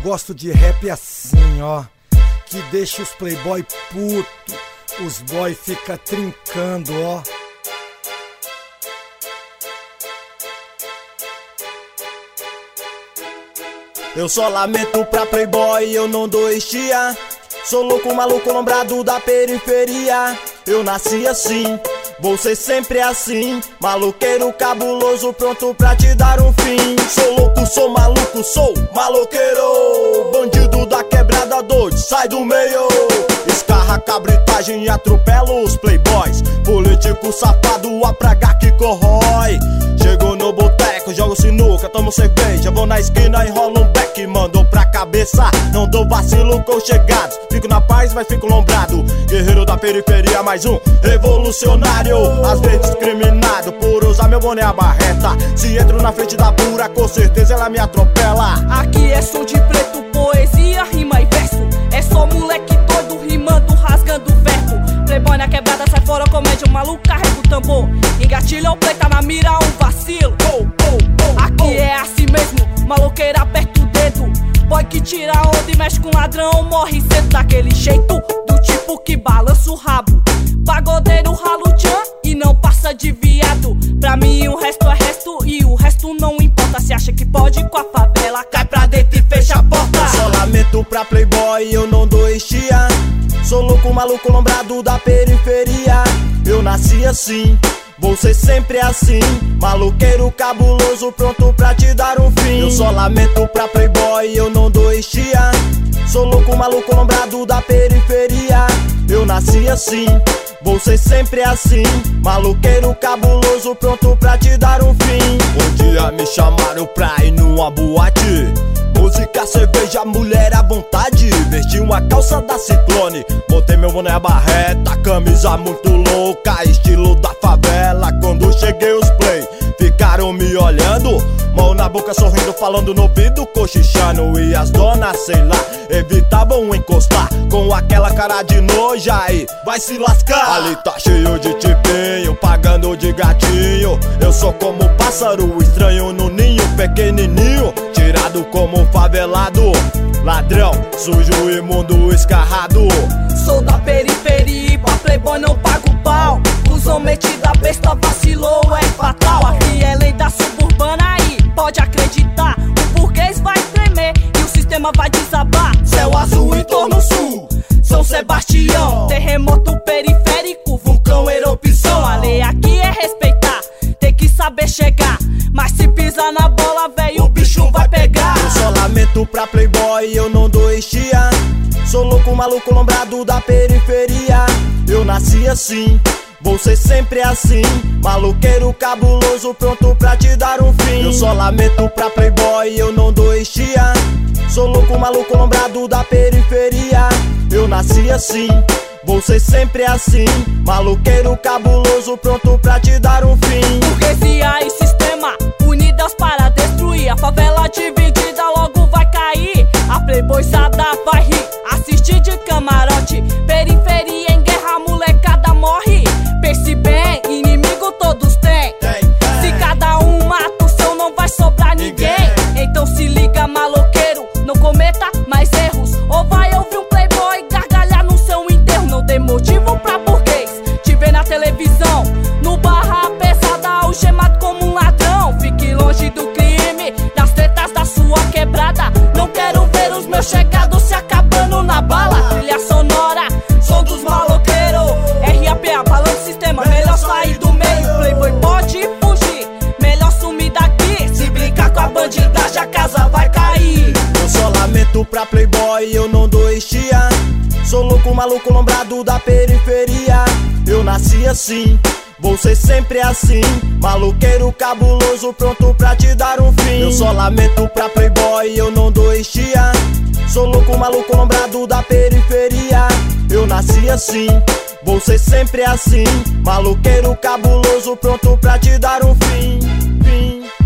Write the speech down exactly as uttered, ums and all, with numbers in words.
gosto de rap assim, ó, que deixa os playboy puto, os boy fica trincando, ó. Eu só lamento pra playboy, eu não dou estia. Sou louco, maluco, lombrado da periferia. Eu nasci assim, vou ser sempre assim. Maloqueiro cabuloso, pronto pra te dar um fim. Sou louco, sou maluco, sou maloqueiro. Bandido da quebrada doido, sai do meio. Escarra, cabritagem e atropela os playboys. Político safado, a praga que corrói. Chego no boteco, jogo sinuca, tomo cerveja. Vou na esquina, enrolo um beck, mando pra cabeça. Não dou vacilo com chegados. Fico na paz, mas fico lombrado. Guerreiro da periferia, mais um revolucionário. Às vezes discriminado por usar meu boné a barreta. Se entro na frente da pura, com certeza ela me atropela. Aqui é som de preto, poesia, rima e verso. É só moleque doido, rimando, rasgando verbo. Playboy na quebrada, sai fora, comédia, o maluco carrega o tambor. Engatilha o play, tá na mira, um vacilo. Oh, oh, oh, aqui é assim mesmo, maloqueira aperta o dedo. Boy que tira onda e mexe com ladrão, morre cedo daquele jeito, do tipo que balança o rabo. Pagodeiro rala o tchan e não passa de viado. Pra mim o resto é resto e o resto não importa. Se acha que pode com a favela, cai pra dentro e fecha a porta. Eu só lamento pra playboy, eu não dou estia. Sou louco, maluco, lombrado da periferia. Eu nasci assim, vou ser sempre assim. Maloqueiro cabuloso, pronto pra te dar um fim. Eu só lamento pra playboy, eu não dou estia. Sou louco, maluco, lombrado da periferia. Eu nasci assim, vou ser sempre assim. Maloqueiro cabuloso, pronto pra te dar um fim. Um dia me chamaram pra ir numa boate. Música, cerveja, mulher à vontade. Vesti uma calça da Ciclone, botei meu boné a barreta. Camisa muito louca, estilo da favela. Quando cheguei os play, ficaram me olhando. Mão na boca, sorrindo, falando no ouvido, cochichando. E as donas, sei lá, evitavam encostar com aquela cara de nojo aí, vai se lascar. Ali tá cheio de tipinho, pagando de gatinho. Eu sou como pássaro estranho no ninho, pequenininho, tirado como favelado. Ladrão, sujo, imundo, escarrado. Sou da periferia e pra playboy não pago pau. Cusão metida, besta, vacilou, é fatal. Aqui é lei da suburbana aí, pode acreditar. O burguês vai tremer e o sistema vai desabar. Céu azul em torno sul, São Sebastião. Terremoto periférico, vulcão, erupção. A lei aqui é respeitar, tem que saber chegar. Mas se pisar na bola, véi, o bicho vai pegar. Eu só lamento pra playboy, eu não dou estia. Sou louco, maluco, lombrado da periferia. Eu nasci assim, vou ser sempre assim. Maloqueiro cabuloso, pronto pra te dar um fim. Eu só lamento pra playboy, eu não dou estia. Sou louco, maluco, lombrado da periferia. Eu nasci assim, vou ser sempre assim. Maloqueiro cabuloso, pronto pra te dar um fim. Burguesia e sistema, unidas para destruir. A favela dividida logo vai cair. A playboyzada vai rir, assistir de camarote. Periferia em guerra, molecada morre. Pense bem, inimigo todos têm. Se cada um mata o seu, não vai sobrar ninguém. Então se liga, maloqueiro, não cometa mais erros. Ou vai ouvir um playboy gargalhar no seu enterro. Não tem motivo pra burguês te ver na televisão, no barra pesada, algemado como um ladrão. Fique longe do crime, das tretas da sua quebrada. Não quero ver os meus chegados se acabando na bala. Trilha sonora, som dos maloqueiros. R A P, abalando o sistema, melhor sair do meio. Playboy pode fugir, melhor sumir daqui. Se brincar com a bandidagem, a casa vai cair. Eu só lamento pra playboy, eu não dou estia. Sou louco, maluco, lombrado da periferia. Eu nasci assim, vou ser sempre assim. Maloqueiro cabuloso, pronto pra te dar um fim. Eu só lamento pra playboy, eu não dou estia. Sou louco, maluco, lombrado da periferia. Eu nasci assim, vou ser sempre assim. Maloqueiro cabuloso, pronto pra te dar um fim, fim.